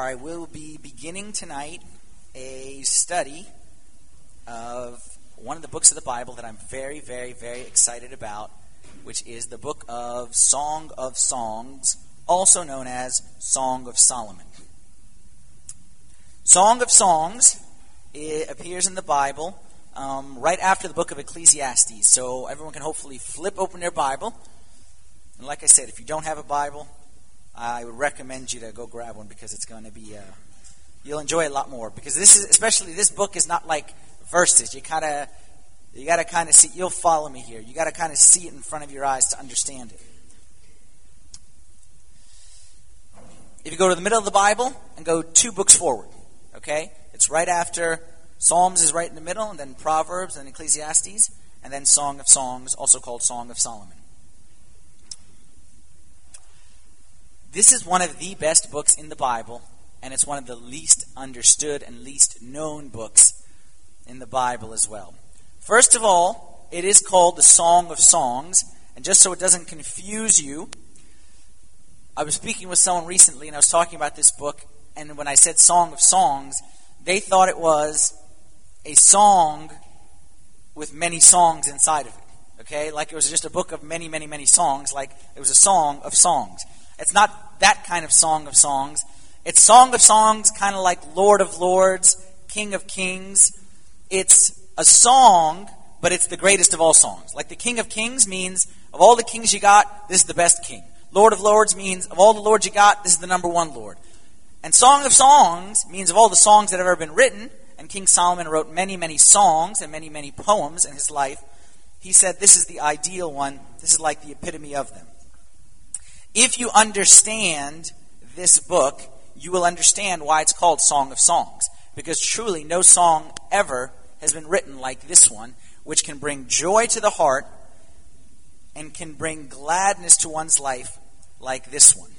right, we'll be beginning tonight a study of one of the books of the Bible that I'm very, very, very excited about, which is the book of Song of Songs, also known as Song of Solomon. Song of Songs, it appears in the Bible right after the book of Ecclesiastes, so everyone can hopefully flip open their Bible. And like I said, if you don't have a Bible, I would recommend you to go grab one because it's going to be, you'll enjoy it a lot more. Because this book is not like verses. You got to kind of see, you'll follow me here. You got to kind of see it in front of your eyes to understand it. If you go to the middle of the Bible and go 2 books forward, okay? It's right after Psalms is right in the middle, and then Proverbs and Ecclesiastes, and then Song of Songs, also called Song of Solomon. This is one of the best books in the Bible, and it's one of the least understood and least known books in the Bible as well. First of all, it is called the Song of Songs, and just so it doesn't confuse you, I was speaking with someone recently, and I was talking about this book, and when I said Song of Songs, they thought it was a song with many songs inside of it, okay? Like it was just a book of many, many, many songs, like it was a song of songs. It's not that kind of Song of Songs. It's Song of Songs, kind of like Lord of Lords, King of Kings. It's a song, but it's the greatest of all songs. Like the King of Kings means, of all the kings you got, this is the best king. Lord of Lords means, of all the lords you got, this is the number one Lord. And Song of Songs means of all the songs that have ever been written, and King Solomon wrote many, many songs and many, many poems in his life, he said this is the ideal one. This is like the epitome of them. If you understand this book, you will understand why it's called Song of Songs. Because truly, no song ever has been written like this one, which can bring joy to the heart and can bring gladness to one's life like this one.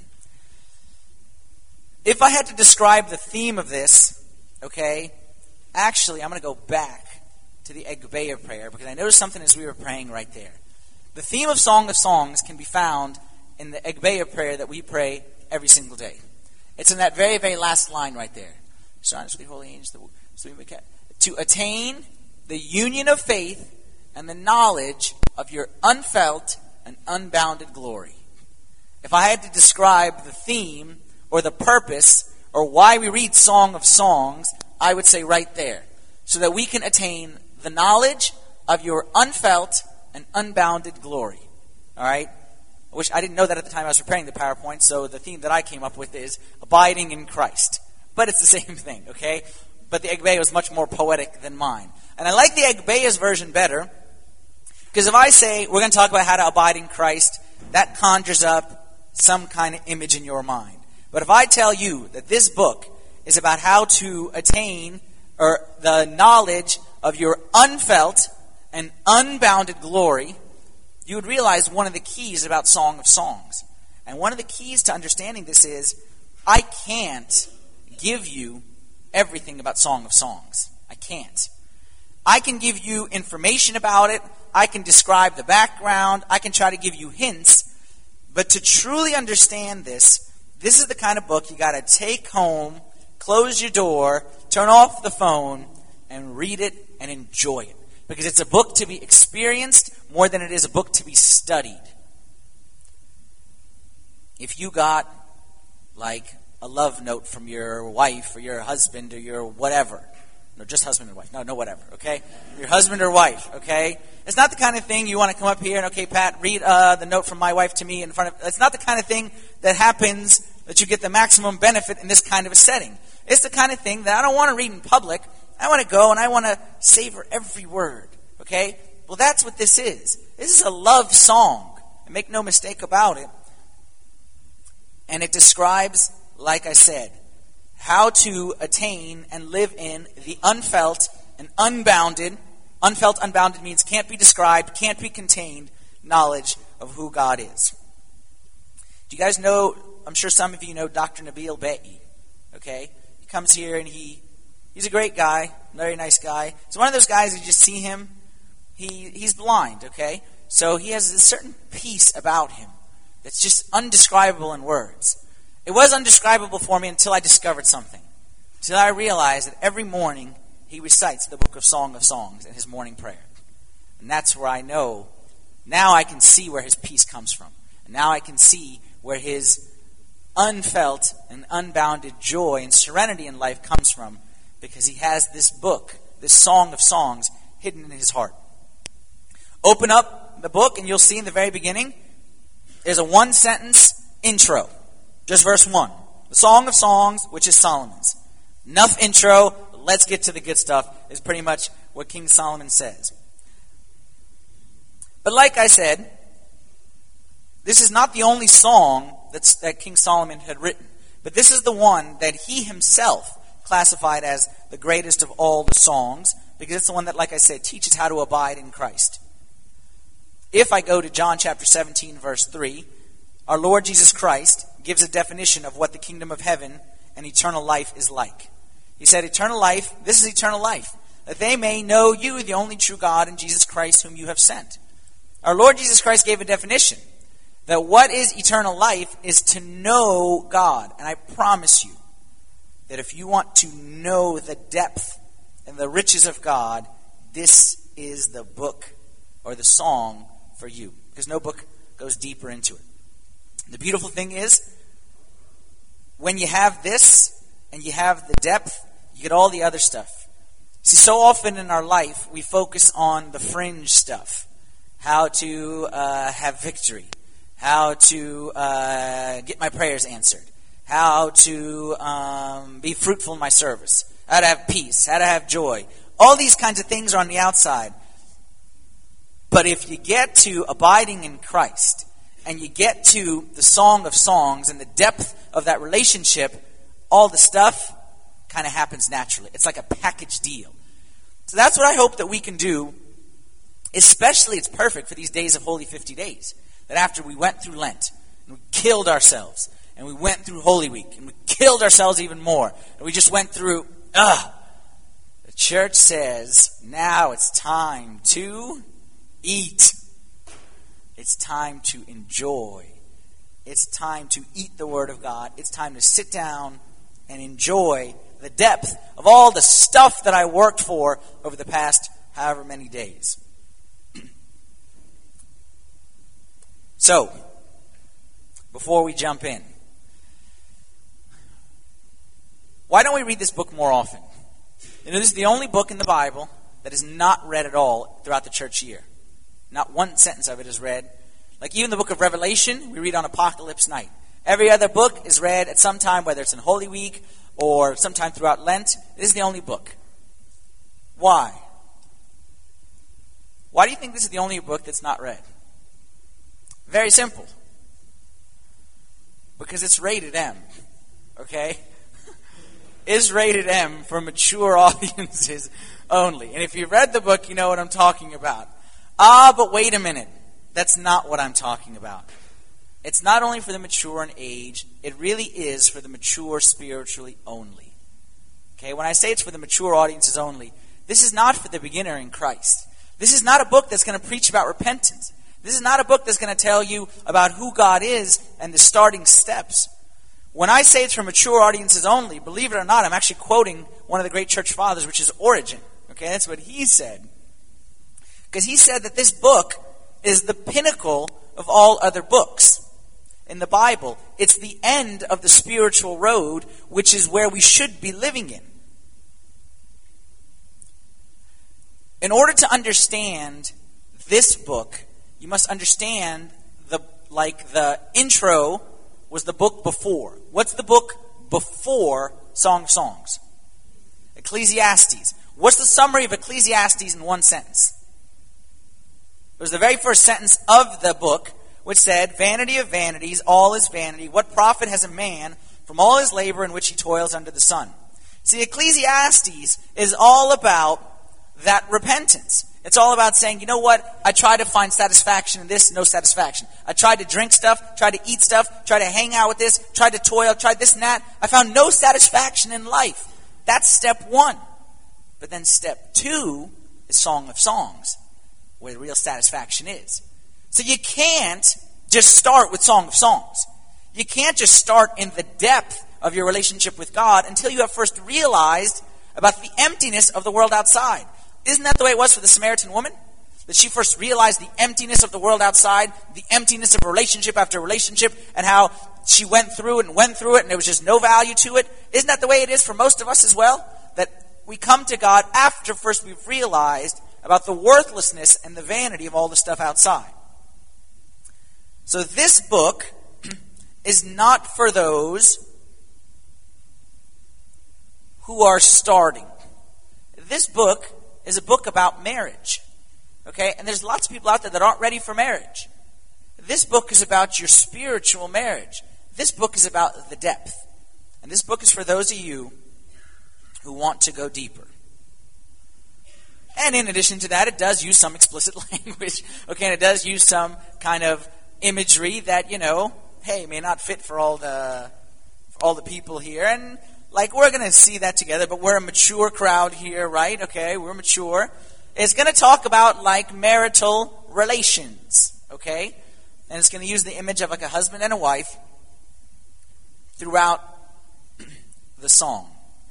If I had to describe the theme of this, okay, actually, I'm going to go back to the Egbeah prayer because I noticed something as we were praying right there. The theme of Song of Songs can be found in the Egbeah prayer that we pray every single day. It's in that very, very last line right there. Holy angels, to attain the union of faith and the knowledge of your unfelt and unbounded glory. If I had to describe the theme or the purpose or why we read Song of Songs, I would say right there. So that we can attain the knowledge of your unfelt and unbounded glory. All right? I didn't know that at the time I was preparing the PowerPoint, so the theme that I came up with is abiding in Christ. But it's the same thing, okay? But the Egbeah was much more poetic than mine. And I like the Egbeah's version better, because if I say we're going to talk about how to abide in Christ, that conjures up some kind of image in your mind. But if I tell you that this book is about how to attain or the knowledge of your unfelt and unbounded glory, you would realize one of the keys about Song of Songs. And one of the keys to understanding this is, I can't give you everything about Song of Songs. I can't. I can give you information about it. I can describe the background. I can try to give you hints. But to truly understand this is the kind of book you got to take home, close your door, turn off the phone, and read it and enjoy it. Because it's a book to be experienced more than it is a book to be studied. If you got like a love note from your wife or your husband or your whatever. No, just husband and wife. No, whatever, okay? Your husband or wife, okay? It's not the kind of thing you want to come up here and, okay, Pat, read the note from my wife to me in front of... It's not the kind of thing that happens that you get the maximum benefit in this kind of a setting. It's the kind of thing that I don't want to read in public. I want to go and I want to savor every word, okay? Well, that's what this is. This is a love song, and make no mistake about it. And it describes, like I said, how to attain and live in the unfelt and unbounded. Unfelt, unbounded means can't be described, can't be contained knowledge of who God is. Do you guys know, I'm sure some of you know Dr. Nabil Be'i, okay? He comes here and he's a great guy, very nice guy. He's one of those guys, you just see him, he's blind, okay? So he has a certain peace about him that's just undescribable in words. It was undescribable for me until I discovered something. Until I realized that every morning he recites the book of Song of Songs in his morning prayer. And that's where I know, now I can see where his peace comes from. And now I can see where his unfelt and unbounded joy and serenity in life comes from, because he has this book, this Song of Songs, hidden in his heart. Open up the book and you'll see in the very beginning, there's a one-sentence intro. Just verse 1. The Song of Songs, which is Solomon's. Enough intro, let's get to the good stuff, is pretty much what King Solomon says. But like I said, this is not the only song that King Solomon had written. But this is the one that he himself classified as the greatest of all the songs, because it's the one that, like I said, teaches how to abide in Christ. If I go to John chapter 17, verse 3, our Lord Jesus Christ gives a definition of what the kingdom of heaven and eternal life is like. He said, eternal life, this is eternal life, that they may know you, the only true God, and Jesus Christ whom you have sent. Our Lord Jesus Christ gave a definition that what is eternal life is to know God. And I promise you that if you want to know the depth and the riches of God, this is the book or the song for you, because no book goes deeper into it. The beautiful thing is, when you have this and you have the depth, you get all the other stuff. See, so often in our life, we focus on the fringe stuff. How to have victory. How to get my prayers answered. How to be fruitful in my service. How to have peace. How to have joy. All these kinds of things are on the outside. But if you get to abiding in Christ, and you get to the Song of Songs and the depth of that relationship, all the stuff kind of happens naturally. It's like a package deal. So that's what I hope that we can do. Especially, it's perfect for these days of Holy 50 Days. That after we went through Lent, and we killed ourselves, and we went through Holy Week, and we killed ourselves even more, and we just went through, the church says, now it's time to eat. It's time to enjoy. It's time to eat the Word of God. It's time to sit down and enjoy the depth of all the stuff that I worked for over the past however many days. So, before we jump in, why don't we read this book more often? You know, this is the only book in the Bible that is not read at all throughout the church year. Not one sentence of it is read. Like even the book of Revelation, we read on Apocalypse night. Every other book is read at some time, whether it's in Holy Week or sometime throughout Lent. This is the only book. Why? Why do you think this is the only book that's not read? Very simple. Because it's rated M. Okay? It's rated M for mature audiences only. And if you've read the book, you know what I'm talking about. But wait a minute. That's not what I'm talking about. It's not only for the mature in age, it really is for the mature spiritually only. Okay, when I say it's for the mature audiences only, this is not for the beginner in Christ. This is not a book that's going to preach about repentance. This is not a book that's going to tell you about who God is and the starting steps. When I say it's for mature audiences only, believe it or not, I'm actually quoting one of the great church fathers, which is Origen. Okay, that's what he said. Because he said that this book is the pinnacle of all other books in the Bible. It's the end of the spiritual road, which is where we should be living in. In order to understand this book, you must understand the intro was the book before. What's the book before Song of Songs? Ecclesiastes. What's the summary of Ecclesiastes in one sentence? It was the very first sentence of the book, which said, "Vanity of vanities, all is vanity. What profit has a man from all his labor in which he toils under the sun?" See, Ecclesiastes is all about that repentance. It's all about saying, you know what? I tried to find satisfaction in this, no satisfaction. I tried to drink stuff, tried to eat stuff, tried to hang out with this, tried to toil, tried this and that. I found no satisfaction in life. That's step one. But then step two is Song of Songs, where the real satisfaction is. So you can't just start with Song of Songs. You can't just start in the depth of your relationship with God until you have first realized about the emptiness of the world outside. Isn't that the way it was for the Samaritan woman? That she first realized the emptiness of the world outside, the emptiness of relationship after relationship, and how she went through it, and there was just no value to it. Isn't that the way it is for most of us as well? That we come to God after first we've realized about the worthlessness and the vanity of all the stuff outside. So this book is not for those who are starting. This book is a book about marriage. Okay? And there's lots of people out there that aren't ready for marriage. This book is about your spiritual marriage. This book is about the depth. And this book is for those of you who want to go deeper. And in addition to that, it does use some explicit language. Okay, and it does use some kind of imagery that, hey, may not fit for all the people here. And we're going to see that together, but we're a mature crowd here, right? Okay, we're mature. It's going to talk about marital relations, okay? And it's going to use the image of a husband and a wife throughout the song.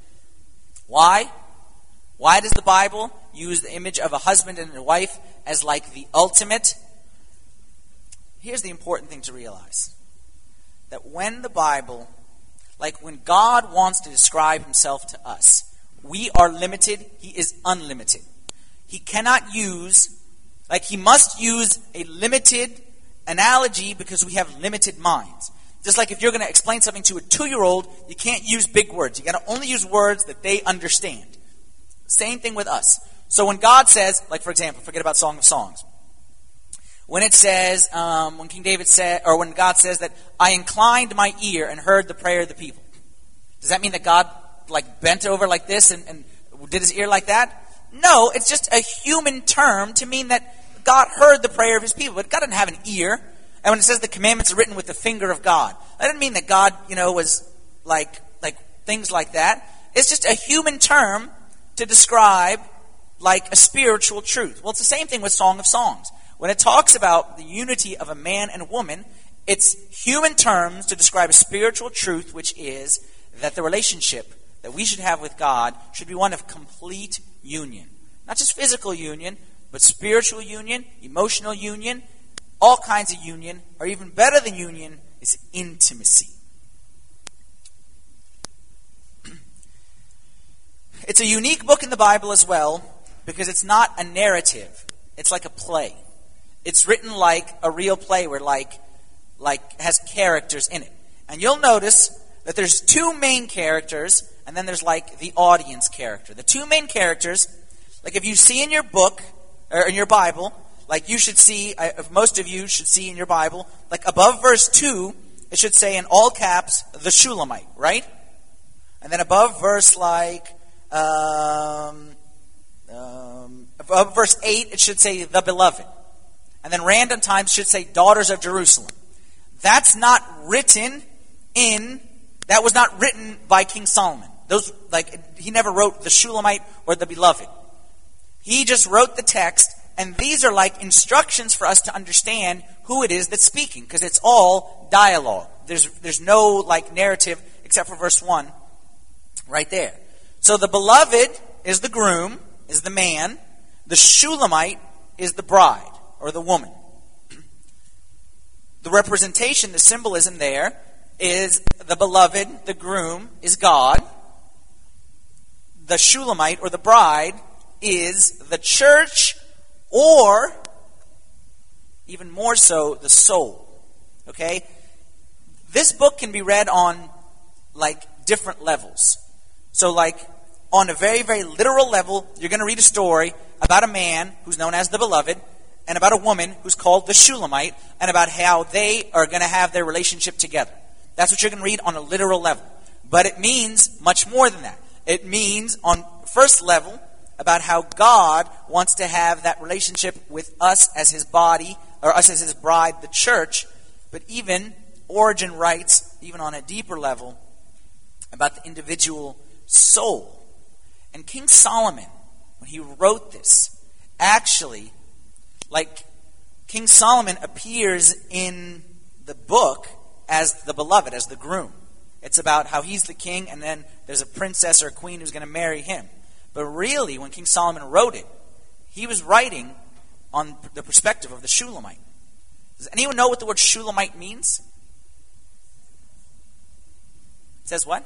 Why? Why does the Bible use the image of a husband and a wife as the ultimate? Here's the important thing to realize. That when the Bible, when God wants to describe himself to us, we are limited, he is unlimited. He cannot use, he must use a limited analogy because we have limited minds. Just like if you're going to explain something to a 2-year-old, you can't use big words. You got to only use words that they understand. Same thing with us. So when God says, for example, forget about Song of Songs. When it says, when King David said, or when God says that I inclined my ear and heard the prayer of the people. Does that mean that God bent over like this and did his ear like that? No, it's just a human term to mean that God heard the prayer of his people. But God didn't have an ear. And when it says the commandments are written with the finger of God, that doesn't mean that God, was like things like that. It's just a human term to describe a spiritual truth. Well, it's the same thing with Song of Songs. When it talks about the unity of a man and a woman, it's human terms to describe a spiritual truth, which is that the relationship that we should have with God should be one of complete union. Not just physical union, but spiritual union, emotional union, all kinds of union, or even better than union is intimacy. It's a unique book in the Bible as well, because it's not a narrative. It's like a play. It's written like a real play where has characters in it. And you'll notice that there's 2 main characters, and then there's the audience character. The 2 main characters, if you see in your book, or in your Bible, you should see, if most of you should see in your Bible, above verse 2, it should say in all caps, the Shulamite, right? And then above verse above verse 8, it should say the Beloved. And then random times should say daughters of Jerusalem. That's not written that was not written by King Solomon. Those, he never wrote the Shulamite or the Beloved. He just wrote the text, and these are instructions for us to understand who it is that's speaking, because it's all dialogue. There's no narrative except for verse 1 right there. So the Beloved is the groom, is the man. The Shulamite is the bride, or the woman. The representation, the symbolism there is the Beloved, the groom, is God. The Shulamite, or the bride, is the church, or even more so, the soul. Okay? This book can be read on different levels. So on a very, very literal level, you're going to read a story about a man who's known as the Beloved, and about a woman who's called the Shulamite, and about how they are going to have their relationship together. That's what you're going to read on a literal level. But it means much more than that. It means on first level about how God wants to have that relationship with us as his body, or us as his bride, the church. But even Origen writes, even on a deeper level, about the individual soul. And King Solomon, when he wrote this, actually, King Solomon appears in the book as the beloved, as the groom. It's about how he's the king, and then there's a princess or a queen who's going to marry him. But really, when King Solomon wrote it, he was writing on the perspective of the Shulamite. Does anyone know what the word Shulamite means? It says what?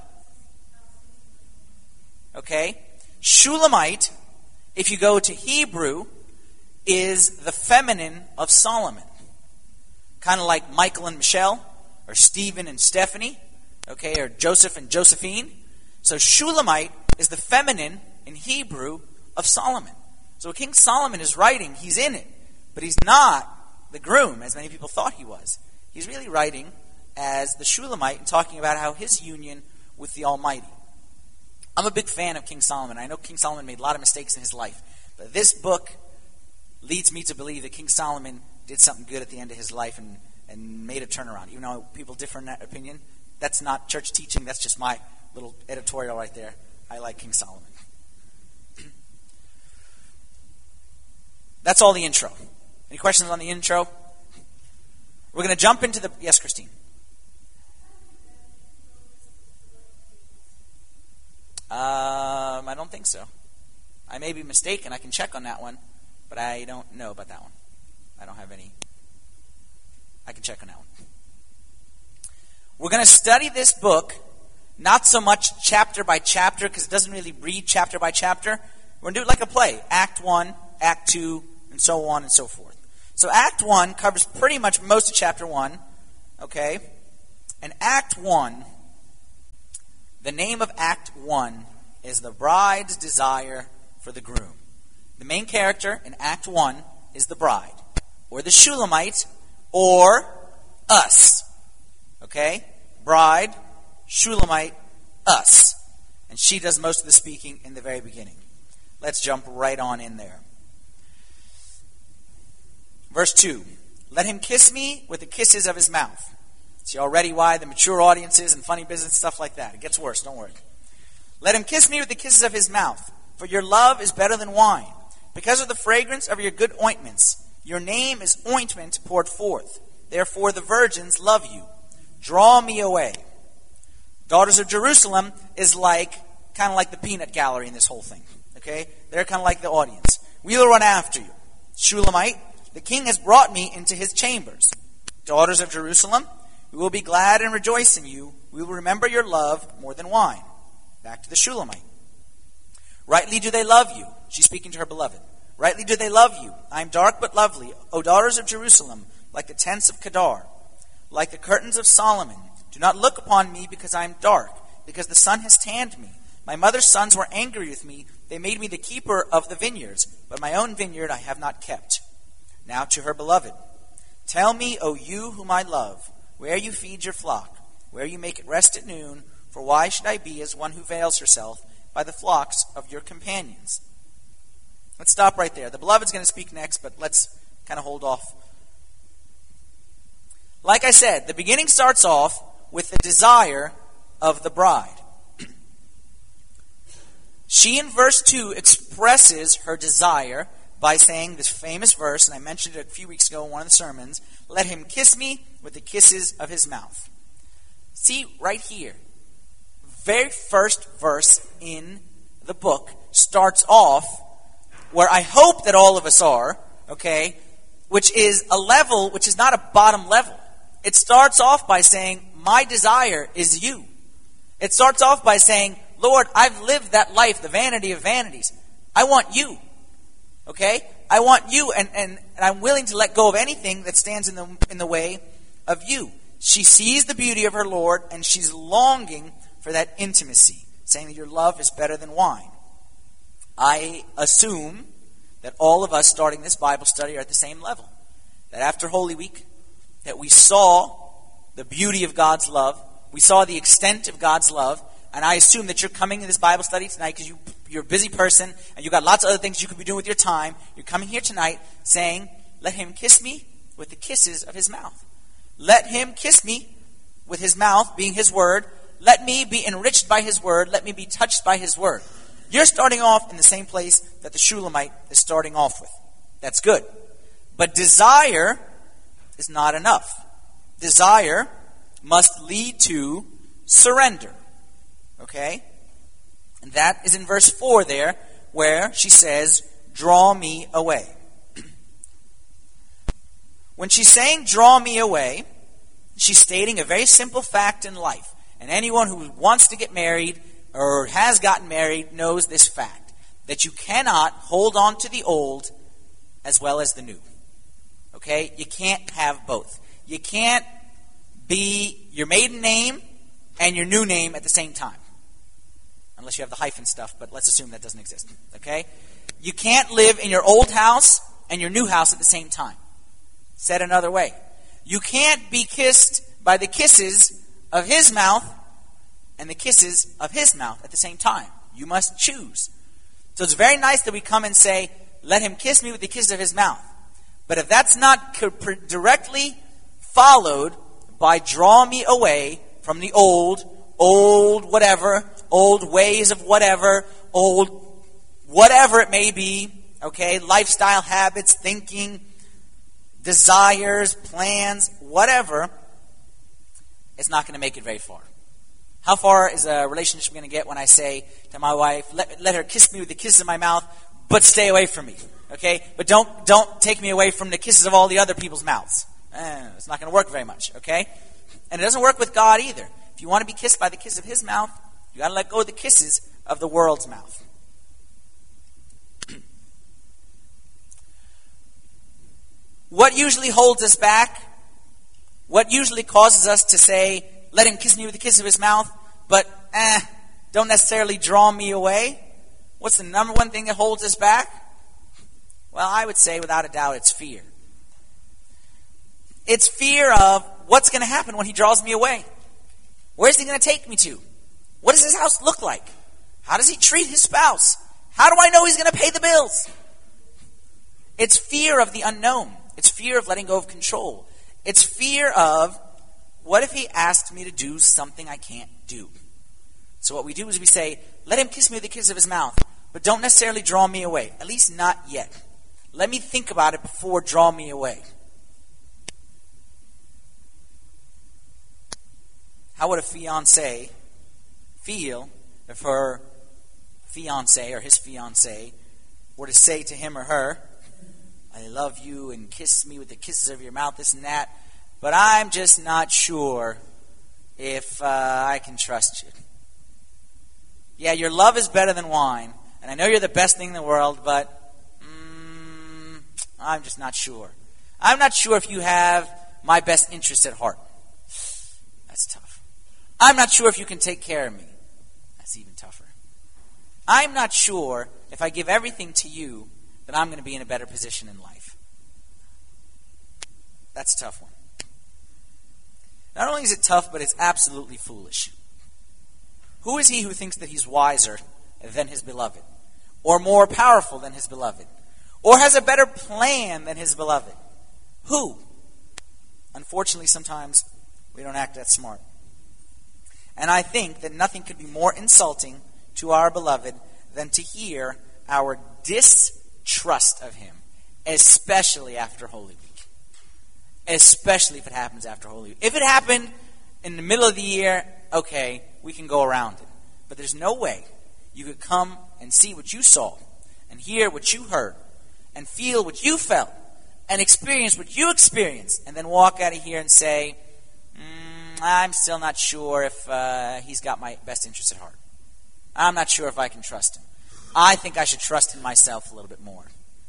Okay. Shulamite, if you go to Hebrew, is the feminine of Solomon. Kind of like Michael and Michelle, or Stephen and Stephanie, okay, or Joseph and Josephine. So Shulamite is the feminine in Hebrew of Solomon. So when King Solomon is writing, he's in it, but he's not the groom, as many people thought he was. He's really writing as the Shulamite and talking about how his union with the Almighty. I'm a big fan of King Solomon. I know King Solomon made a lot of mistakes in his life, but this book leads me to believe that King Solomon did something good at the end of his life and made a turnaround. Even though people differ in that opinion, that's not church teaching, that's just my little editorial right there. I like King Solomon. That's all the intro. Any questions on the intro? We're going to jump into the... Yes, Christine. I don't think so. I may be mistaken. I can check on that one, but I don't know about that one. I don't have any... I can check on that one. We're going to study this book, not so much chapter by chapter, because it doesn't really read chapter by chapter. We're going to do it like a play. Act 1, Act 2, and so on and so forth. So Act 1 covers pretty much most of chapter 1, okay? And Act 1, the name of Act 1 is The Bride's Desire for the Groom. The main character in Act 1 is the bride, or the Shulamite, or us. Okay? Bride, Shulamite, us. And she does most of the speaking in the very beginning. Let's jump right on in there. Verse 2. Let him kiss me with the kisses of his mouth. See already why the mature audiences and funny business, stuff like that. It gets worse, don't worry. Let him kiss me with the kisses of his mouth, for your love is better than wine. Because of the fragrance of your good ointments, your name is ointment poured forth. Therefore the virgins love you. Draw me away. Daughters of Jerusalem is kind of like the peanut gallery in this whole thing. Okay? They're kind of like the audience. We will run after you. Shulamite, the king has brought me into his chambers. Daughters of Jerusalem, we will be glad and rejoice in you. We will remember your love more than wine. Back to the Shulamite. Rightly do they love you. She's speaking to her beloved. Rightly do they love you. I am dark but lovely, O daughters of Jerusalem, like the tents of Kedar, like the curtains of Solomon. Do not look upon me because I am dark, because the sun has tanned me. My mother's sons were angry with me. They made me the keeper of the vineyards, but my own vineyard I have not kept. Now to her beloved. Tell me, O you whom I love, where you feed your flock, where you make it rest at noon, for why should I be as one who veils herself by the flocks of your companions? Let's stop right there. The beloved's going to speak next, but let's kind of hold off. Like I said, the beginning starts off with the desire of the bride. She, in verse 2, expresses her desire by saying this famous verse, and I mentioned it a few weeks ago in one of the sermons, let him kiss me with the kisses of his mouth. See, right here, very first verse in the book starts off where I hope that all of us are, okay, which is a level which is not a bottom level. It starts off by saying, my desire is you. It starts off by saying, Lord, I've lived that life, the vanity of vanities. I want you. Okay? I want you, and I'm willing to let go of anything that stands in the way of you. She sees the beauty of her Lord, and she's longing for that intimacy, saying that your love is better than wine. I assume that all of us starting this Bible study are at the same level. That after Holy Week, that we saw the beauty of God's love, we saw the extent of God's love, and I assume that you're coming to this Bible study tonight because you're a busy person and you've got lots of other things you could be doing with your time. You're coming here tonight saying, let him kiss me with the kisses of his mouth. Let him kiss me with his mouth, being his word. Let me be enriched by his word. Let me be touched by his word. You're starting off in the same place that the Shulamite is starting off with. That's good. But desire is not enough. Desire must lead to surrender. Okay? And that is in verse 4 there, where she says, draw me away. When she's saying, draw me away, she's stating a very simple fact in life. And anyone who wants to get married or has gotten married knows this fact, that you cannot hold on to the old as well as the new. Okay? You can't have both. You can't be your maiden name and your new name at the same time. Unless you have the hyphen stuff, but let's assume that doesn't exist. Okay? You can't live in your old house and your new house at the same time. Said another way, you can't be kissed by the kisses of his mouth and the kisses of his mouth at the same time. You must choose. So it's very nice that we come and say, let him kiss me with the kisses of his mouth. But if that's not directly followed by draw me away from the old whatever, old ways of whatever, old whatever it may be, okay, lifestyle habits, thinking, desires, plans, whatever, it's not going to make it very far. How far is a relationship going to get when I say to my wife, let her kiss me with the kisses of my mouth, but stay away from me, okay? But don't take me away from the kisses of all the other people's mouths. It's not going to work very much, okay? And it doesn't work with God either. If you want to be kissed by the kiss of his mouth, you got to let go of the kisses of the world's mouth. What usually holds us back? What usually causes us to say, let him kiss me with the kiss of his mouth, but don't necessarily draw me away? What's the number one thing that holds us back? Well, I would say without a doubt it's fear. It's fear of what's going to happen when he draws me away. Where's he going to take me to? What does his house look like? How does he treat his spouse? How do I know he's going to pay the bills? It's fear of the unknown. It's fear of letting go of control. It's fear of, what if he asked me to do something I can't do? So what we do is we say, let him kiss me with the kiss of his mouth, but don't necessarily draw me away. At least not yet. Let me think about it before draw me away. How would a fiancé feel if her fiancé or his fiancé were to say to him or her, I love you and kiss me with the kisses of your mouth, this and that, but I'm just not sure if I can trust you. Yeah, your love is better than wine, and I know you're the best thing in the world, but I'm just not sure. I'm not sure if you have my best interest at heart. That's tough. I'm not sure if you can take care of me. That's even tougher. I'm not sure if I give everything to you that I'm going to be in a better position in life. That's a tough one. Not only is it tough, but it's absolutely foolish. Who is he who thinks that he's wiser than his beloved? Or more powerful than his beloved? Or has a better plan than his beloved? Who? Unfortunately, sometimes we don't act that smart. And I think that nothing could be more insulting to our beloved than to hear our distrust of him, especially after Holy Week. Especially if it happens after Holy Week. If it happened in the middle of the year, okay, we can go around it. But there's no way you could come and see what you saw, and hear what you heard, and feel what you felt, and experience what you experienced, and then walk out of here and say, I'm still not sure if he's got my best interest at heart. I'm not sure if I can trust him. I think I should trust in myself a little bit more.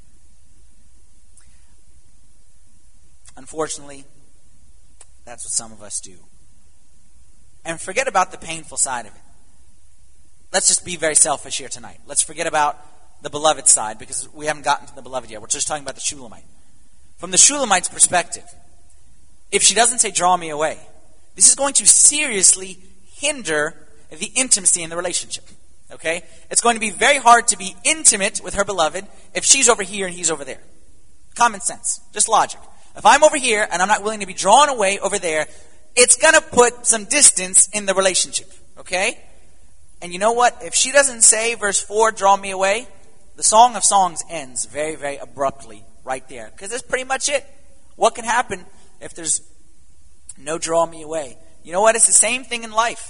Unfortunately, that's what some of us do. And forget about the painful side of it. Let's just be very selfish here tonight. Let's forget about the beloved side, because we haven't gotten to the beloved yet. We're just talking about the Shulamite. From the Shulamite's perspective, if she doesn't say, draw me away, this is going to seriously hinder the intimacy in the relationship. Okay? It's going to be very hard to be intimate with her beloved if she's over here and he's over there. Common sense. Just logic. If I'm over here and I'm not willing to be drawn away over there, it's going to put some distance in the relationship. Okay? And you know what? If she doesn't say, verse 4, draw me away, the Song of Songs ends very, very abruptly right there. Because that's pretty much it. What can happen if there's no draw me away? you know what? It's the same thing in life.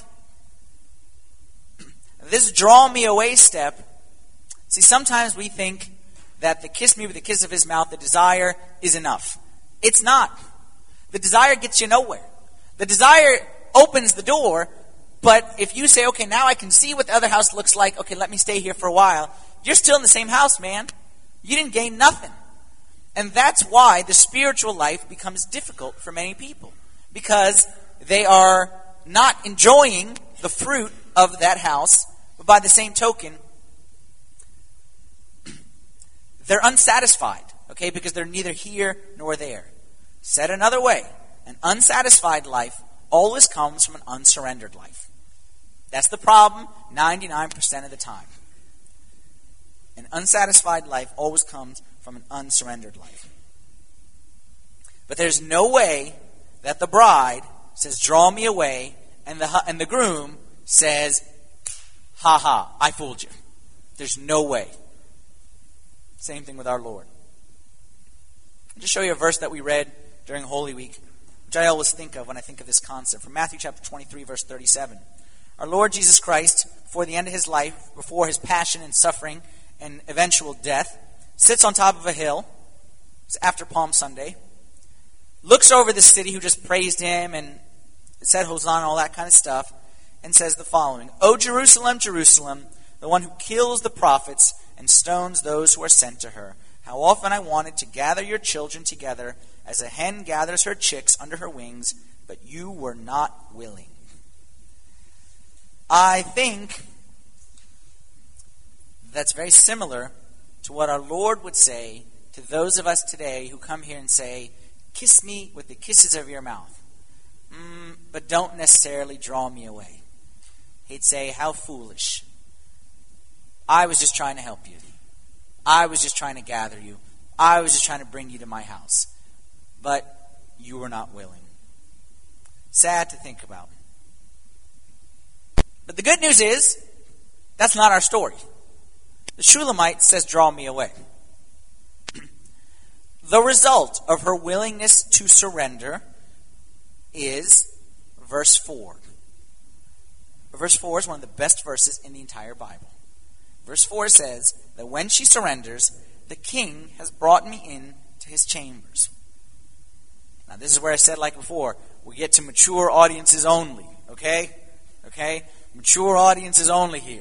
This draw me away step, see, sometimes we think that the kiss me with the kiss of his mouth, the desire, is enough. It's not. The desire gets you nowhere. The desire opens the door, but if you say, okay, now I can see what the other house looks like, okay, let me stay here for a while, you're still in the same house, man. You didn't gain nothing. And that's why the spiritual life becomes difficult for many people, because they are not enjoying the fruit of that house, but by the same token, they're unsatisfied, okay, because they're neither here nor there. Said another way, an unsatisfied life always comes from an unsurrendered life. That's the problem 99% of the time. An unsatisfied life always comes from an unsurrendered life. But there's no way that the bride says, draw me away, and the groom says, ha ha, I fooled you. There's no way. Same thing with our Lord. I'll just show you a verse that we read during Holy Week, which I always think of when I think of this concept. From Matthew chapter 23, verse 37. Our Lord Jesus Christ, before the end of his life, before his passion and suffering and eventual death, sits on top of a hill. It's after Palm Sunday. Looks over the city who just praised him and said Hosanna, all that kind of stuff, and says the following: O Jerusalem, Jerusalem, the one who kills the prophets and stones those who are sent to her. How often I wanted to gather your children together as a hen gathers her chicks under her wings, but you were not willing. I think that's very similar to what our Lord would say to those of us today who come here and say, kiss me with the kisses of your mouth, but don't necessarily draw me away. He'd say, how foolish. I was just trying to help you. I was just trying to gather you. I was just trying to bring you to my house. But you were not willing. Sad to think about. But the good news is, that's not our story. The Shulamite says, draw me away. The result of her willingness to surrender is verse 4. Verse 4 is one of the best verses in the entire Bible. Verse 4 says that when she surrenders, the king has brought me in to his chambers. Now this is where I said, like before, we get to mature audiences only. Okay? Mature audiences only here.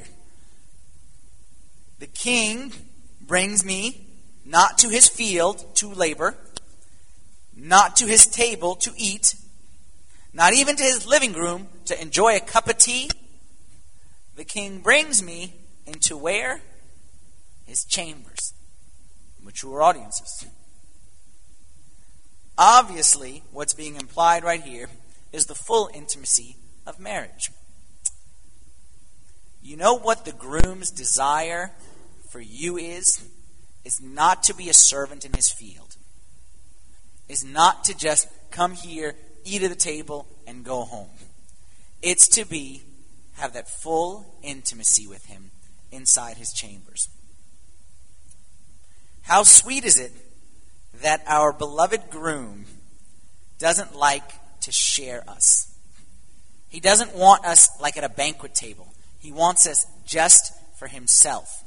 The king brings me not to his field to labor, not to his table to eat, not even to his living room to enjoy a cup of tea. The king brings me into where? His chambers. Mature audiences. Obviously, what's being implied right here is the full intimacy of marriage. You know what the groom's desire for you is? Is not to be a servant in his field. Is not to just come here, eat at the table, and go home. It's to have that full intimacy with him inside his chambers. How sweet is it that our beloved groom doesn't like to share us. He doesn't want us like at a banquet table. He wants us just for himself.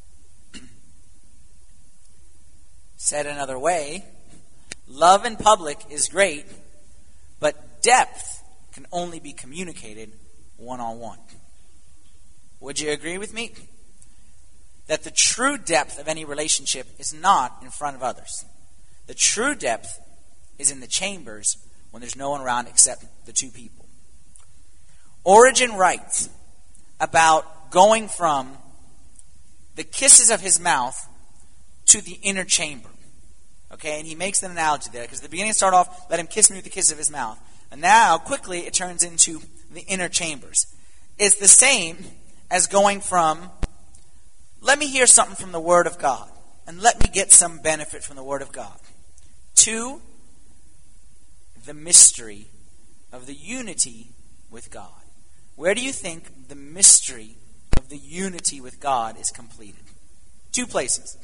Said another way, love in public is great, but depth can only be communicated one-on-one. Would you agree with me? That the true depth of any relationship is not in front of others. The true depth is in the chambers when there's no one around except the two people. Origen writes about going from the kisses of his mouth to the inner chamber. Okay, and he makes an analogy there, because at the beginning it started off, let him kiss me with the kisses of his mouth. And now, quickly, it turns into the inner chambers. It's the same as going from, let me hear something from the Word of God, and let me get some benefit from the Word of God, to the mystery of the unity with God. Where do you think the mystery of the unity with God is completed? Two places.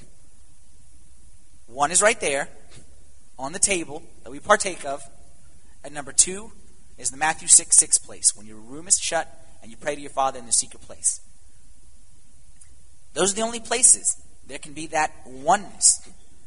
One is right there, on the table, that we partake of. And number two is the Matthew 6:6 place, when your room is shut and you pray to your Father in the secret place. Those are the only places there can be that oneness.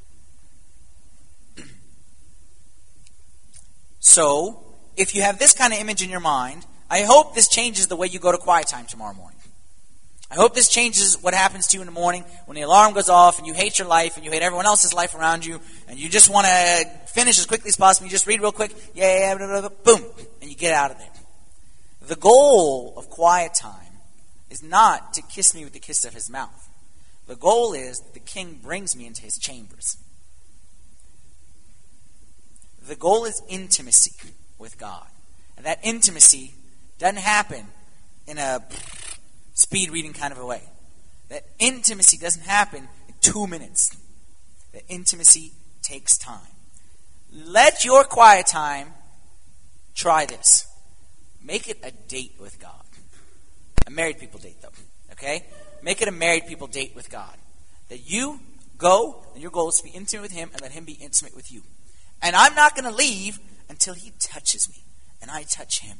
So, if you have this kind of image in your mind, I hope this changes the way you go to quiet time tomorrow morning. I hope this changes what happens to you in the morning when the alarm goes off and you hate your life and you hate everyone else's life around you and you just want to finish as quickly as possible. You just read real quick, yeah, blah, blah, blah, boom, and you get out of there. The goal of quiet time is not to kiss me with the kiss of his mouth. The goal is that the king brings me into his chambers. The goal is intimacy with God. And that intimacy doesn't happen in a speed reading kind of a way. That intimacy doesn't happen in 2 minutes. That intimacy takes time. Let your quiet time try this. Make it a date with God. A married people date though. Okay? Make it a married people date with God. That you go, and your goal is to be intimate with him and let him be intimate with you. And I'm not going to leave until he touches me and I touch him.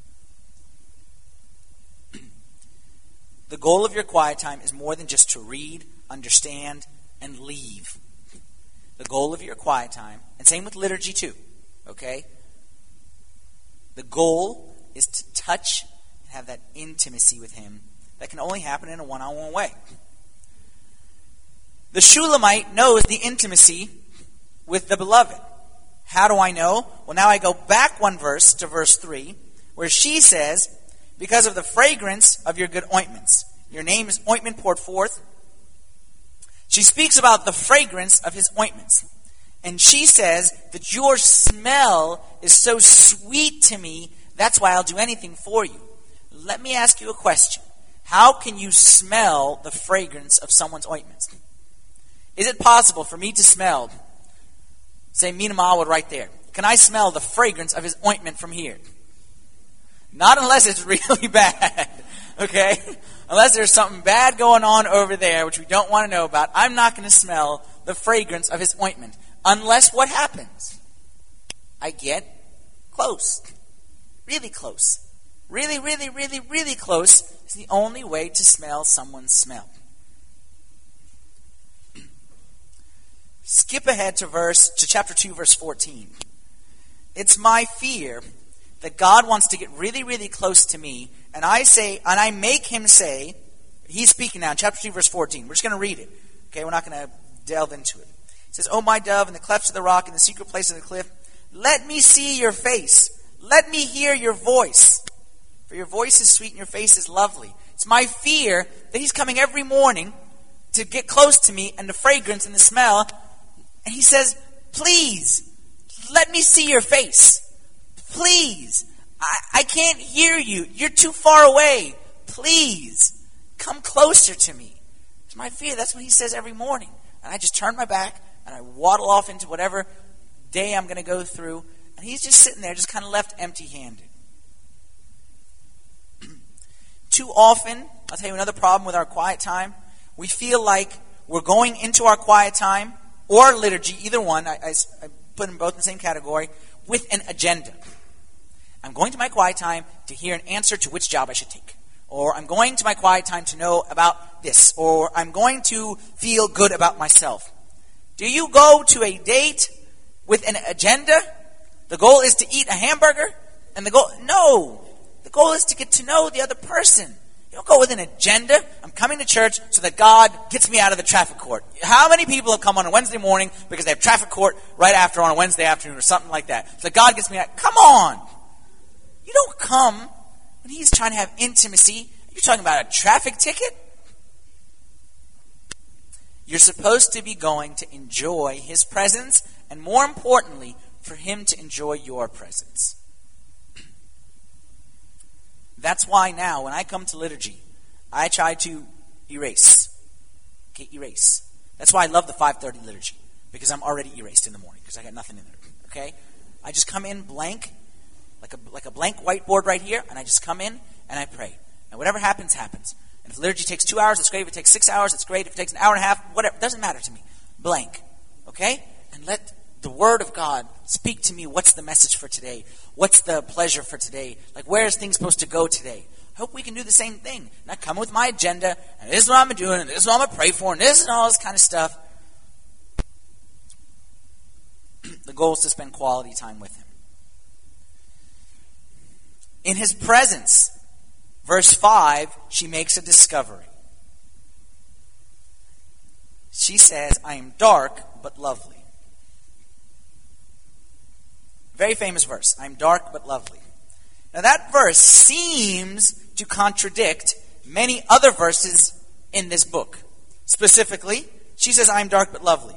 The goal of your quiet time is more than just to read, understand, and leave. The goal of your quiet time, and same with liturgy too, okay? The goal is to touch and have that intimacy with him that can only happen in a one-on-one way. The Shulamite knows the intimacy with the beloved. How do I know? Well, now I go back one verse to verse 3, where she says, because of the fragrance of your good ointments. Your name is ointment poured forth. She speaks about the fragrance of his ointments. And she says that your smell is so sweet to me, that's why I'll do anything for you. Let me ask you a question. How can you smell the fragrance of someone's ointments? Is it possible for me to smell, say, Mina Mawad right there? Can I smell the fragrance of his ointment from here? Not unless it's really bad, okay? Unless there's something bad going on over there, which we don't want to know about, I'm not going to smell the fragrance of his ointment. Unless what happens? I get close. Really close. Really, really, really, really close is the only way to smell someone's smell. Skip ahead to chapter 2, verse 14. It's my fear that God wants to get really, really close to me, and I make him say, he's speaking now in chapter 2, verse 14. We're just going to read it. Okay, we're not going to delve into it. He says, "O my dove, in the clefts of the rock, in the secret place of the cliff, let me see your face. Let me hear your voice. For your voice is sweet and your face is lovely." It's my fear that he's coming every morning to get close to me and the fragrance and the smell. And he says, please, let me see your face. Please, I can't hear you. You're too far away. Please, come closer to me. It's my fear. That's what he says every morning. And I just turn my back and I waddle off into whatever day I'm going to go through. And he's just sitting there, just kind of left empty-handed. Too often, I'll tell you another problem with our quiet time. We feel like we're going into our quiet time or liturgy, either one. I put them both in the same category, with an agenda. I'm going to my quiet time to hear an answer to which job I should take. Or I'm going to my quiet time to know about this. Or I'm going to feel good about myself. Do you go to a date with an agenda? The goal is to eat a hamburger? No. The goal is to get to know the other person. You don't go with an agenda. I'm coming to church so that God gets me out of the traffic court. How many people have come on a Wednesday morning because they have traffic court right after on a Wednesday afternoon or something like that? So that God gets me out. Come on. You don't come when he's trying to have intimacy. You're talking about a traffic ticket? You're supposed to be going to enjoy his presence, and more importantly, for him to enjoy your presence. That's why now, when I come to liturgy, I try to erase. Okay, erase. That's why I love the 5:30 liturgy, because I'm already erased in the morning, because I got nothing in there. Okay? I just come in blank, like a blank whiteboard right here, and I just come in and I pray. And whatever happens, happens. And if liturgy takes 2 hours, it's great. If it takes 6 hours, it's great. If it takes an hour and a half, whatever, it doesn't matter to me. Blank. Okay? And let the Word of God. Speak to me. What's the message for today? What's the pleasure for today? Like, where is things supposed to go today? I hope we can do the same thing. Not come with my agenda, and this is what I'm doing, and this is what I'm going to pray for, and this and all this kind of stuff. The goal is to spend quality time with Him. In His presence, verse 5, she makes a discovery. She says, I am dark but lovely. Very famous verse. I am dark but lovely. Now that verse seems to contradict many other verses in this book. Specifically, she says, I am dark but lovely.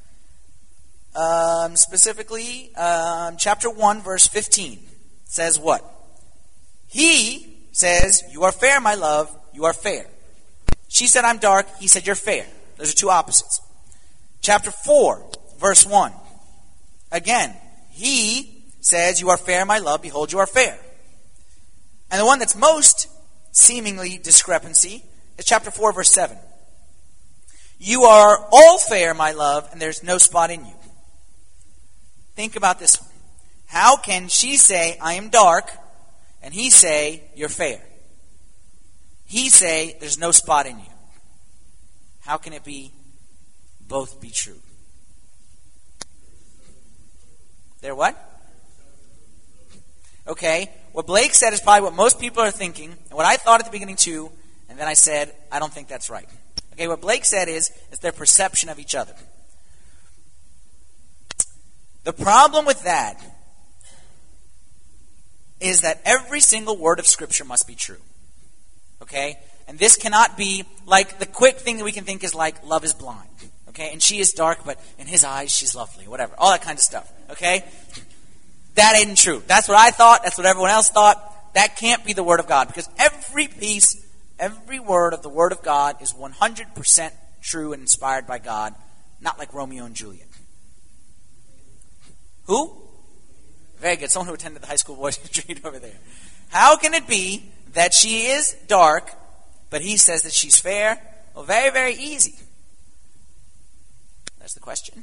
Chapter 1, verse 15 says what? He says, you are fair, my love, you are fair. She said, I'm dark. He said, you're fair. Those are two opposites. Chapter 4, verse 1. Again, he says, you are fair, my love, behold, you are fair. And the one that's most seemingly discrepancy is chapter 4, verse 7. You are all fair, my love, and there's no spot in you. Think about this one. How can she say, I am dark, and he say, you're fair? He say, there's no spot in you. How can it be both be true? They're what? Okay, what Blake said is probably what most people are thinking, and what I thought at the beginning too, and then I said, I don't think that's right. Okay, what Blake said is their perception of each other. The problem with that is that every single word of Scripture must be true. Okay? And this cannot be like the quick thing that we can think is like love is blind. Okay? And she is dark, but in his eyes she's lovely. Whatever. All that kind of stuff. Okay? That isn't true. That's what I thought. That's what everyone else thought. That can't be the Word of God. Because every word of the Word of God is 100% true and inspired by God. Not like Romeo and Juliet. Who? Very good. Someone who attended the high school boys retreat over there. How can it be that she is dark, but he says that she's fair? Well, very, very easy. That's the question.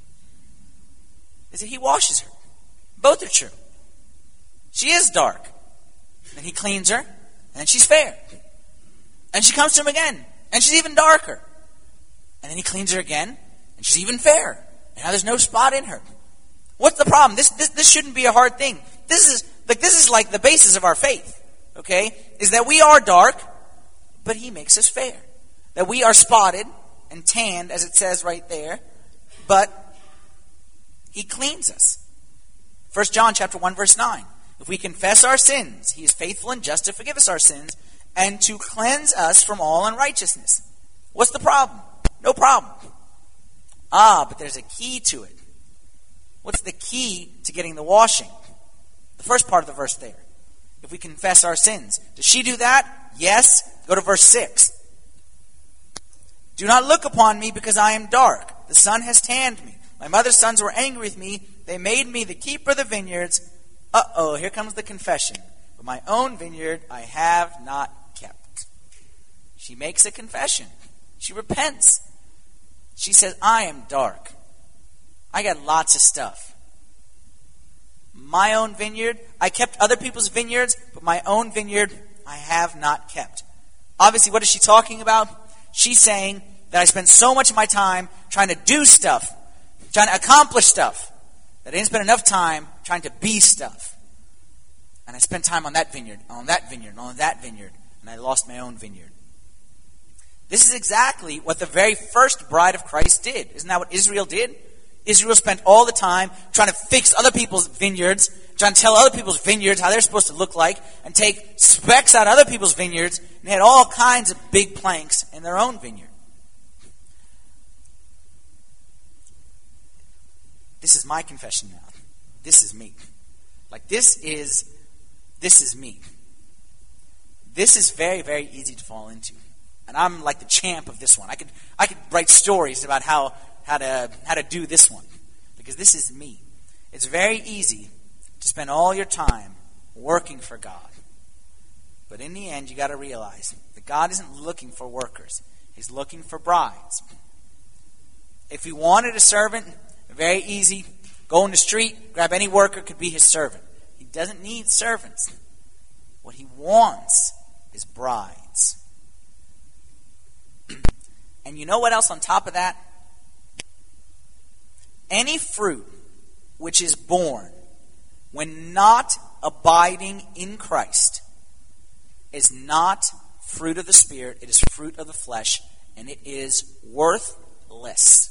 Is that he washes her. Both are true. She is dark. Then he cleans her, and she's fair. And she comes to him again, and she's even darker. And then he cleans her again, and she's even fairer. And now there's no spot in her. What's the problem? This shouldn't be a hard thing. This is like the basis of our faith. Okay? Is that we are dark, but he makes us fair. That we are spotted and tanned, as it says right there, but he cleans us. 1 John chapter 1, verse 9. If we confess our sins, he is faithful and just to forgive us our sins and to cleanse us from all unrighteousness. What's the problem? No problem. But there's a key to it. What's the key to getting the washing? The first part of the verse there. If we confess our sins. Does she do that? Yes. Go to verse 6. Do not look upon me because I am dark. The sun has tanned me. My mother's sons were angry with me. They made me the keeper of the vineyards. Here comes the confession. But my own vineyard I have not kept. She makes a confession. She repents. She says, I am dark. I got lots of stuff. My own vineyard, I kept other people's vineyards, but my own vineyard I have not kept. Obviously, what is she talking about? She's saying that I spend so much of my time trying to do stuff, trying to accomplish stuff, that I didn't spend enough time trying to be stuff. And I spent time on that vineyard, on that vineyard, on that vineyard, and I lost my own vineyard. This is exactly what the very first bride of Christ did. Isn't that what Israel did? Israel spent all the time trying to fix other people's vineyards, trying to tell other people's vineyards how they're supposed to look like, and take specks out of other people's vineyards, and they had all kinds of big planks in their own vineyard. This is my confession now. This is me. Like this is me. This is very, very easy to fall into. And I'm like the champ of this one. I could write stories about how to do this one. Because this is me. It's very easy to spend all your time working for God. But in the end, you got to realize that God isn't looking for workers. He's looking for brides. If he wanted a servant, very easy. Go in the street, grab any worker, could be his servant. He doesn't need servants. What he wants is brides. And you know what else on top of that? Any fruit which is born when not abiding in Christ is not fruit of the Spirit, it is fruit of the flesh, and it is worthless.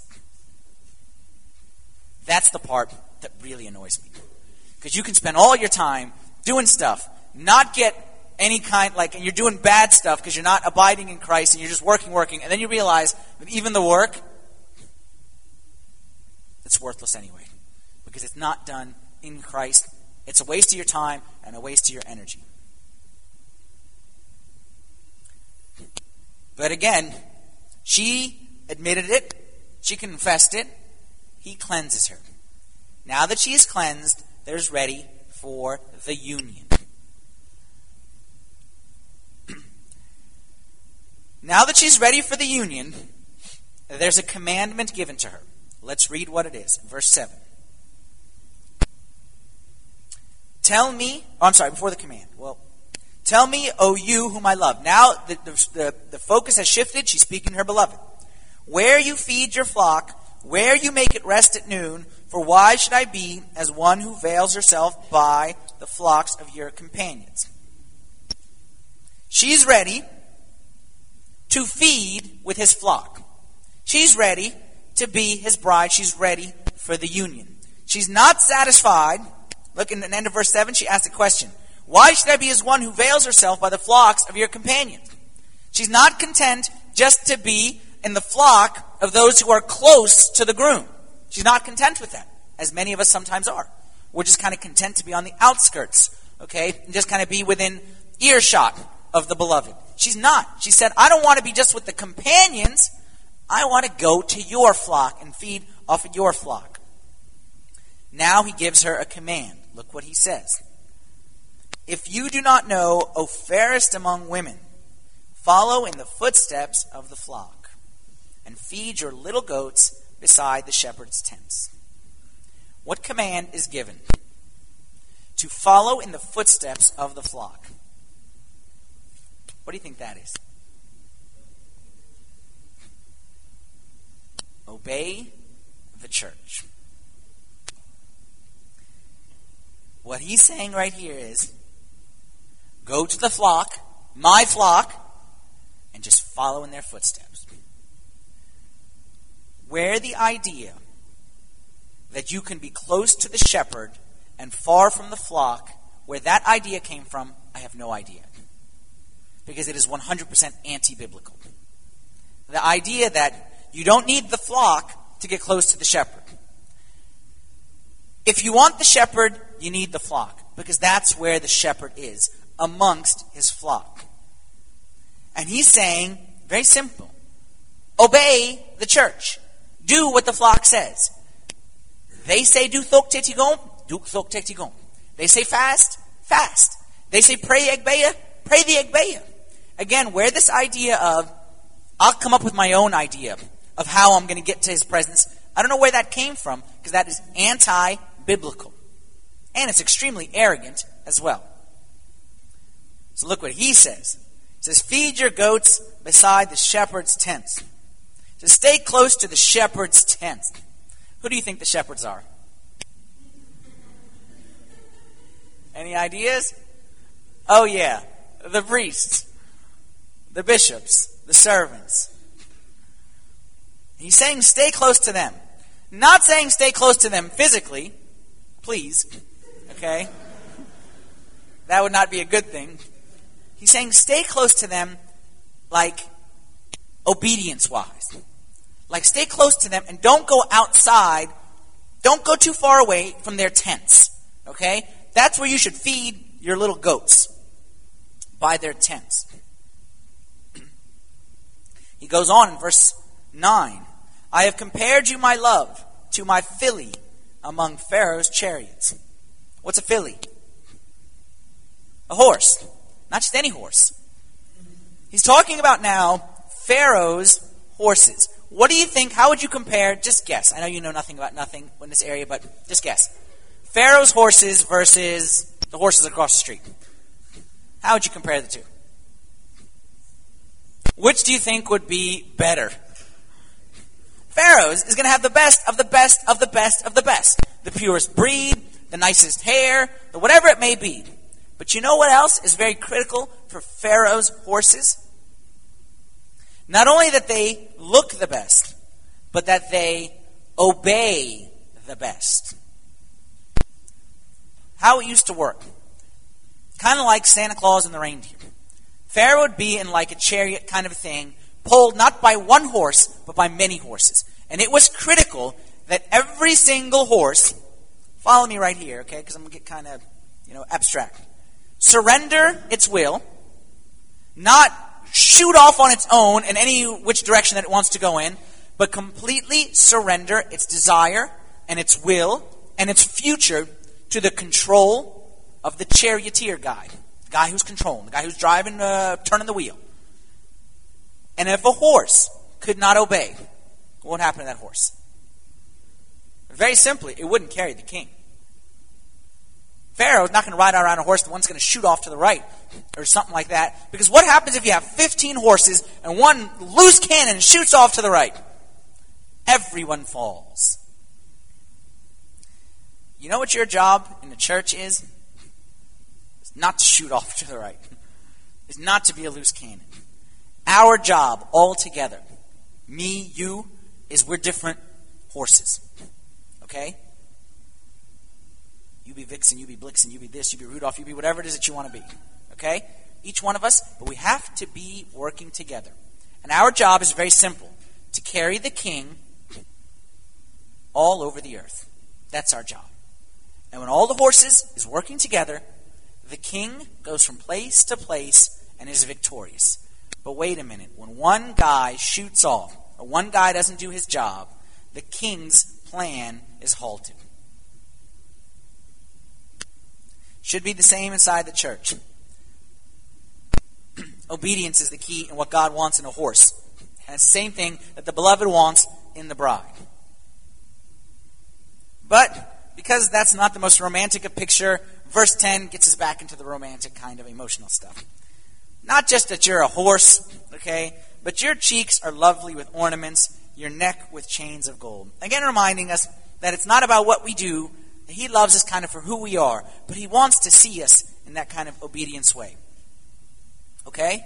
That's the part that really annoys me. Because you can spend all your time doing stuff, not get any kind, and you're doing bad stuff because you're not abiding in Christ and you're just working, and then you realize that even the work, it's worthless anyway. Because it's not done in Christ. It's a waste of your time and a waste of your energy. But again, she admitted it. She confessed it. He cleanses her. Now that she is cleansed, there's ready for the union. Now that she's ready for the union, there's a commandment given to her. Let's read what it is. Verse 7. Before the command. Tell me, O you whom I love. Now the focus has shifted. She's speaking to her beloved. Where you feed your flock, where you make it rest at noon, for why should I be as one who veils herself by the flocks of your companions? She's ready to feed with his flock. She's ready to be his bride. She's ready for the union. She's not satisfied. Look in the end of verse 7, she asks a question. Why should I be as one who veils herself by the flocks of your companions? She's not content just to be in the flock of those who are close to the groom. She's not content with that, as many of us sometimes are. We're just kind of content to be on the outskirts, okay? And just kind of be within earshot of the beloved. She's not. She said, I don't want to be just with the companions. I want to go to your flock and feed off of your flock. Now he gives her a command. Look what he says. If you do not know, O fairest among women, follow in the footsteps of the flock, and feed your little goats beside the shepherd's tents. What command is given? To follow in the footsteps of the flock. What do you think that is? Obey the church. What he's saying right here is, go to the flock, my flock, and just follow in their footsteps. Where the idea that you can be close to the shepherd and far from the flock, where that idea came from, I have no idea. Because it is 100% anti-biblical. The idea that you don't need the flock to get close to the shepherd. If you want the shepherd, you need the flock. Because that's where the shepherd is, amongst his flock. And he's saying, very simple, obey the church. Do what the flock says. They say do thok tetigom, do thok tetigom. They say fast, fast. They say pray egbeya, pray the egbeya. Again, where this idea of, I'll come up with my own idea of how I'm going to get to his presence. I don't know where that came from, because that is anti-biblical. And it's extremely arrogant as well. So look what he says. He says, feed your goats beside the shepherd's tents. So stay close to the shepherd's tents. Who do you think the shepherds are? Any ideas? Oh yeah, the priests, the bishops, the servants. He's saying stay close to them. Not saying stay close to them physically, please, okay? That would not be a good thing. He's saying stay close to them like obedience-wise. Like stay close to them and don't go outside. Don't go too far away from their tents, okay? That's where you should feed your little goats, by their tents. He goes on in verse 9. I have compared you, my love, to my filly among Pharaoh's chariots. What's a filly? A horse. Not just any horse. He's talking about now Pharaoh's horses. What do you think? How would you compare? Just guess. I know you know nothing about nothing in this area, but just guess. Pharaoh's horses versus the horses across the street. How would you compare the two? Which do you think would be better? Pharaoh's is going to have the best of the best of the best of the best. The purest breed, the nicest hair, the whatever it may be. But you know what else is very critical for Pharaoh's horses? Not only that they look the best, but that they obey the best. How it used to work. Kind of like Santa Claus and the reindeer. Pharaoh would be in like a chariot kind of thing, pulled not by one horse, but by many horses. And it was critical that every single horse, follow me right here, okay, because I'm going to get kind of, abstract. Surrender its will, not shoot off on its own in any which direction that it wants to go in, but completely surrender its desire and its will and its future to the control of the charioteer guy, the guy who's controlling, the guy who's driving, turning the wheel. And if a horse could not obey, what would happen to that horse? Very simply, it wouldn't carry the king. Pharaoh's not going to ride around a horse, the one's going to shoot off to the right or something like that. Because what happens if you have 15 horses and one loose cannon shoots off to the right? Everyone falls. You know what your job in the church is? It's not to shoot off to the right. It's not to be a loose cannon. Our job all together, me, you, is we're different horses. Okay? You be Vixen, you be Blixen, you be this, you be Rudolph, you be whatever it is that you want to be. Okay? Each one of us, but we have to be working together. And our job is very simple. To carry the king all over the earth. That's our job. And when all the horses is working together, the king goes from place to place and is victorious. But wait a minute. When one guy shoots off, or one guy doesn't do his job, the king's plan is halted. Should be the same inside the church. Obedience is the key in what God wants in a horse. And it's the same thing that the beloved wants in the bride. But because that's not the most romantic of picture, verse 10 gets us back into the romantic kind of emotional stuff. Not just that you're a horse, okay, but your cheeks are lovely with ornaments, your neck with chains of gold. Again, reminding us that it's not about what we do. He loves us kind of for who we are, but he wants to see us in that kind of obedience way. Okay?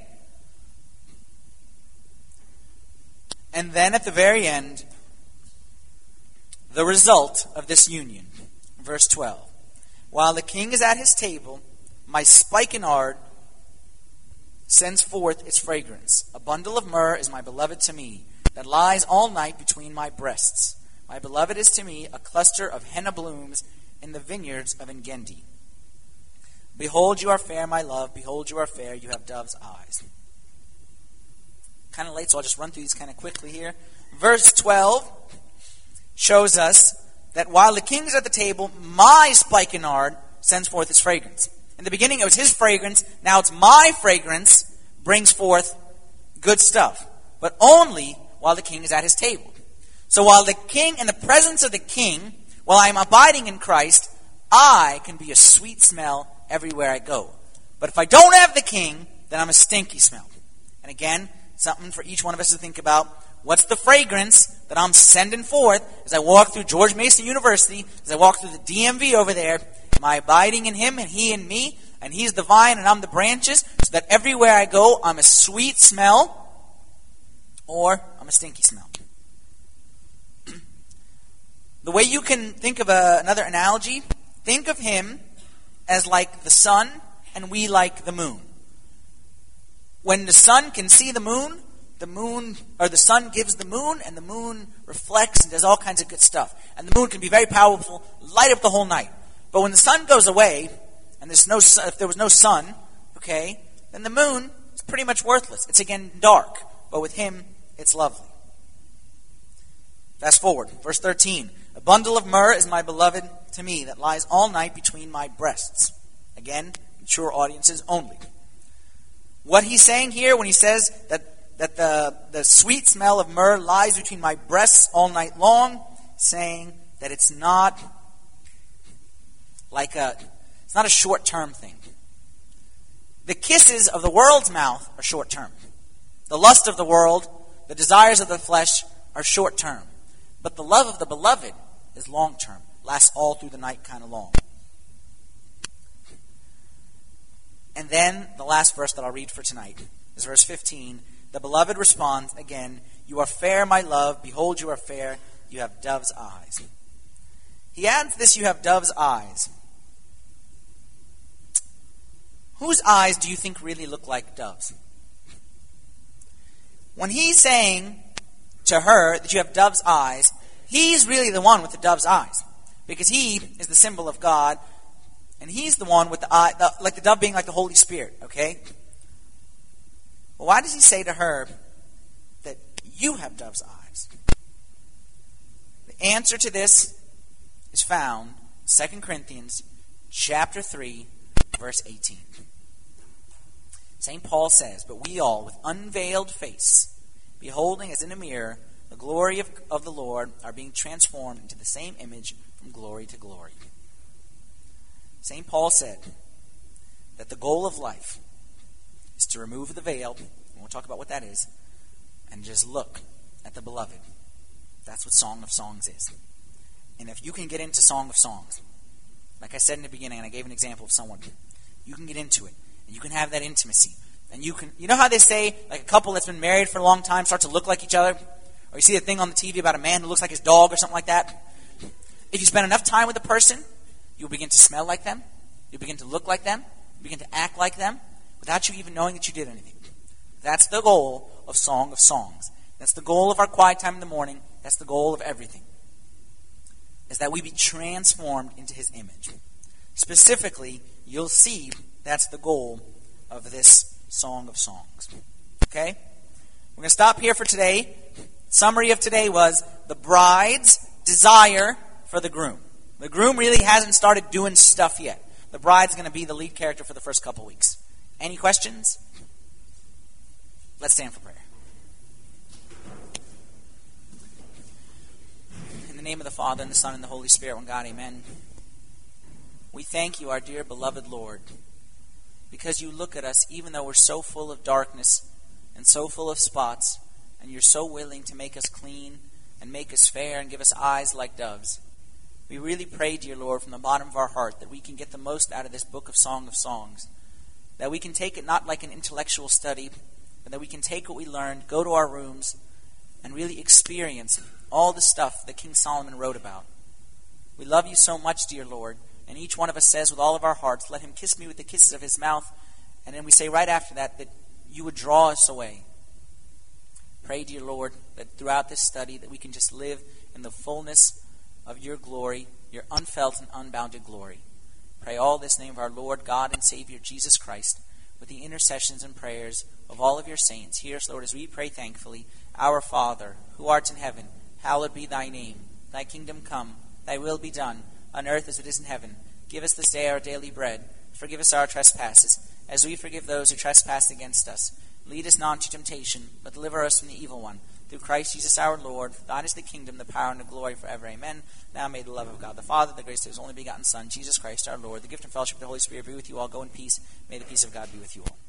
And then at the very end, the result of this union. Verse 12. While the king is at his table, my spikenard sends forth its fragrance. A bundle of myrrh is my beloved to me, that lies all night between my breasts. My beloved is to me a cluster of henna blooms in the vineyards of Engendi. Behold, you are fair, my love. Behold, you are fair. You have dove's eyes. Kind of late, so I'll just run through these kind of quickly here. Verse 12 shows us that while the king is at the table, my spikenard sends forth its fragrance. In the beginning, it was his fragrance. Now it's my fragrance brings forth good stuff. But only while the king is at his table. So while the king, in the presence of the king, while I am abiding in Christ, I can be a sweet smell everywhere I go. But if I don't have the king, then I'm a stinky smell. And again, something for each one of us to think about. What's the fragrance that I'm sending forth as I walk through George Mason University, as I walk through the DMV over there? Am I abiding in him and he in me? And he's the vine and I'm the branches, so that everywhere I go, I'm a sweet smell or I'm a stinky smell. The way you can think of another analogy, think of him as like the sun and we like the moon. When the sun can see the moon, or the sun gives the moon, and the moon reflects and does all kinds of good stuff. And the moon can be very powerful, light up the whole night. But when the sun goes away, and if there was no sun, okay, then the moon is pretty much worthless. It's again dark. But with him, it's lovely. Fast forward, verse 13. A bundle of myrrh is my beloved to me, that lies all night between my breasts. Again, mature audiences only. What he's saying here when he says that that the sweet smell of myrrh lies between my breasts all night long, saying that it's not it's not a short-term thing. The kisses of the world's mouth are short-term. The lust of the world, the desires of the flesh are short-term. But the love of the beloved is long-term, lasts all through the night kind of long. And then the last verse that I'll read for tonight is verse 15. The beloved responds again, "You are fair, my love. Behold, you are fair. You have dove's eyes." He adds this, "You have dove's eyes." Whose eyes do you think really look like doves? When he's saying to her that you have dove's eyes, he's really the one with the dove's eyes. Because he is the symbol of God, and he's the one with the eye, like the dove being like the Holy Spirit, okay? Well, why does he say to her that you have dove's eyes? The answer to this is found in 2 Corinthians chapter 3, verse 18. St. Paul says, "But we all, with unveiled face, beholding as in a mirror the glory of the Lord, are being transformed into the same image from glory to glory." St. Paul said that the goal of life is to remove the veil, and we'll talk about what that is, and just look at the beloved. That's what Song of Songs is. And if you can get into Song of Songs, like I said in the beginning, and I gave an example of someone, you can get into it, and you can have that intimacy. And you know how they say, like a couple that's been married for a long time start to look like each other? Or you see a thing on the TV about a man who looks like his dog or something like that? If you spend enough time with a person, you'll begin to smell like them, you'll begin to look like them, you'll begin to act like them, without you even knowing that you did anything. That's the goal of Song of Songs. That's the goal of our quiet time in the morning. That's the goal of everything. Is that we be transformed into His image. Specifically, you'll see that's the goal of this Song of Songs. Okay? We're going to stop here for today. Summary of today was the bride's desire for the groom. The groom really hasn't started doing stuff yet. The bride's going to be the lead character for the first couple weeks. Any questions? Let's stand for prayer. In the name of the Father, and the Son, and the Holy Spirit, one God, amen. We thank you, our dear beloved Lord, because you look at us even though we're so full of darkness and so full of spots, and you're so willing to make us clean and make us fair and give us eyes like doves. We really pray, dear Lord, from the bottom of our heart that we can get the most out of this book of Song of Songs, that we can take it not like an intellectual study, but that we can take what we learned, go to our rooms, and really experience all the stuff that King Solomon wrote about. We love you so much, dear Lord, and each one of us says with all of our hearts, "Let him kiss me with the kisses of his mouth," and then we say right after that you would draw us away. Pray, dear Lord, that throughout this study that we can just live in the fullness of your glory, your unfelt and unbounded glory. Pray all this in the name of our Lord, God, and Savior, Jesus Christ, with the intercessions and prayers of all of your saints. Hear us, Lord, as we pray thankfully. Our Father, who art in heaven, hallowed be thy name. Thy kingdom come, thy will be done, on earth as it is in heaven. Give us this day our daily bread. Forgive us our trespasses, as we forgive those who trespass against us. Lead us not into temptation, but deliver us from the evil one. Through Christ Jesus our Lord, for thine is the kingdom, the power, and the glory forever. Amen. Now may the love of God the Father, the grace of his only begotten Son, Jesus Christ our Lord, the gift and fellowship of the Holy Spirit be with you all. Go in peace. May the peace of God be with you all.